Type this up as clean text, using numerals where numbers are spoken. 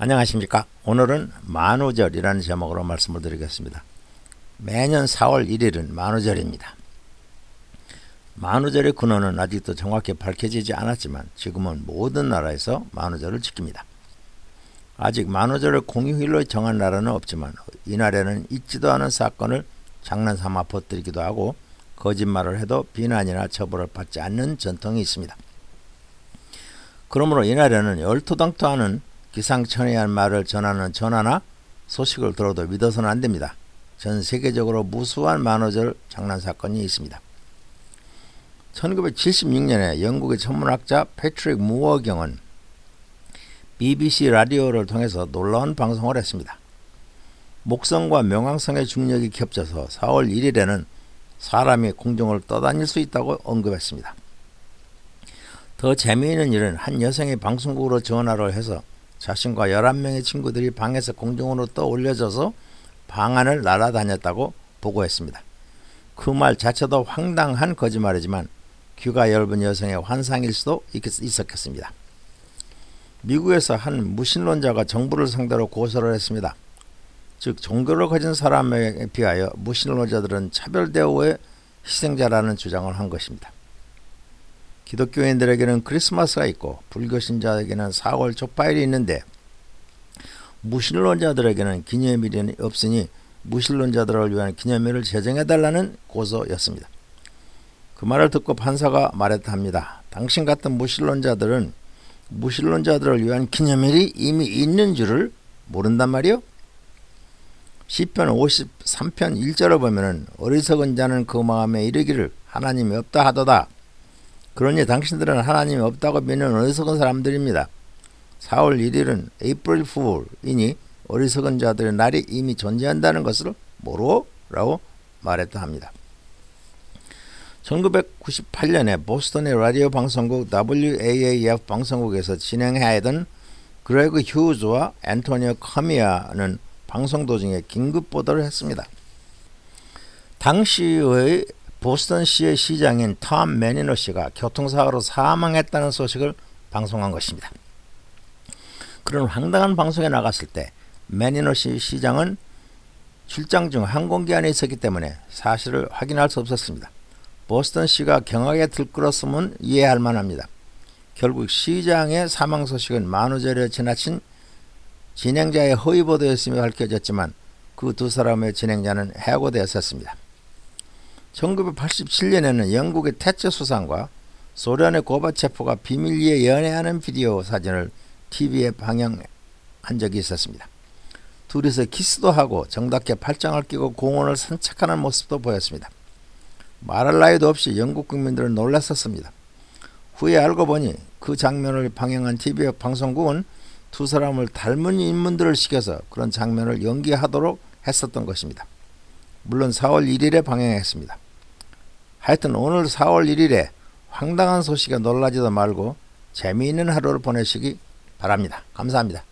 안녕하십니까. 오늘은 만우절이라는 제목으로 말씀을 드리겠습니다. 매년 4월 1일은 만우절입니다. 만우절의 근원은 아직도 정확히 밝혀지지 않았지만 지금은 모든 나라에서 만우절을 지킵니다. 아직 만우절을 공휴일로 정한 나라는 없지만 이날에는 있지도 않은 사건을 장난삼아 퍼뜨리기도 하고 거짓말을 해도 비난이나 처벌을 받지 않는 전통이 있습니다. 그러므로 이날에는 얼토당토하는 기상천외한 말을 전하는 전화나 소식을 들어도 믿어서는 안됩니다. 전 세계적으로 무수한 만우절 장난사건이 있습니다. 1976년에 영국의 천문학자 패트릭 무어 경은 BBC 라디오를 통해서 놀라운 방송을 했습니다. 목성과 명왕성의 중력이 겹쳐서 4월 1일에는 사람이 공중을 떠다닐 수 있다고 언급했습니다. 더 재미있는 일은 한 여성이 방송국으로 전화를 해서 자신과 11명의 친구들이 방에서 공중으로 떠올려져서 방 안을 날아다녔다고 보고했습니다. 그 말 자체도 황당한 거짓말이지만 귀가 얇은 여성의 환상일 수도 있었겠습니다. 미국에서 한 무신론자가 정부를 상대로 고소를 했습니다. 즉 종교를 가진 사람에 비하여 무신론자들은 차별 대우의 희생자라는 주장을 한 것입니다. 기독교인들에게는 크리스마스가 있고 불교 신자에게는 4월 초파일이 있는데 무신론자들에게는 기념일이 없으니 무신론자들을 위한 기념일을 제정해달라는 고소였습니다. 그 말을 듣고 판사가 말했다 합니다. 당신 같은 무신론자들은 무신론자들을 위한 기념일이 이미 있는 줄을 모른단 말이요? 시편 53편 1절을 보면 어리석은 자는 그 마음에 이르기를 하나님이 없다 하도다. 그러니 당신들은 하나님이 없다고 믿는 어리석은 사람들입니다. 4월 1일은 April Fool이니 어리석은 자들의 날이 이미 존재한다는 것을 모르오? 라고 말했다 합니다. 1998년에 보스턴의 라디오 방송국 WAAF 방송국에서 진행하던 그레그 휴즈와 앤토니오 커미아는 방송 도중에 긴급 보도를 했습니다. 당시의 보스턴시의 시장인 톰 매니너 씨가 교통사고로 사망했다는 소식을 방송한 것입니다. 그런 황당한 방송에 나갔을 때 매니너 씨 시장은 출장 중 항공기 안에 있었기 때문에 사실을 확인할 수 없었습니다. 보스턴시가 경악에 들끓었음은 이해할 만합니다. 결국 시장의 사망 소식은 만우절에 지나친 진행자의 허위 보도였음이 밝혀졌지만 그 두 사람의 진행자는 해고되었었습니다. 1987년에는 영국의 태처 수상과 소련의 고바체프가 비밀리에 연애하는 비디오 사진을 TV에 방영한 적이 있었습니다. 둘이서 키스도 하고 정답게 팔짱을 끼고 공원을 산책하는 모습도 보였습니다. 말할 나위도 없이 영국 국민들은 놀랐었습니다. 후에 알고 보니 그 장면을 방영한 TV 방송국은 두 사람을 닮은 인물들을 시켜서 그런 장면을 연기하도록 했었던 것입니다. 물론 4월 1일에 방영했습니다. 하여튼 오늘 4월 1일에 황당한 소식에 놀라지도 말고 재미있는 하루를 보내시기 바랍니다. 감사합니다.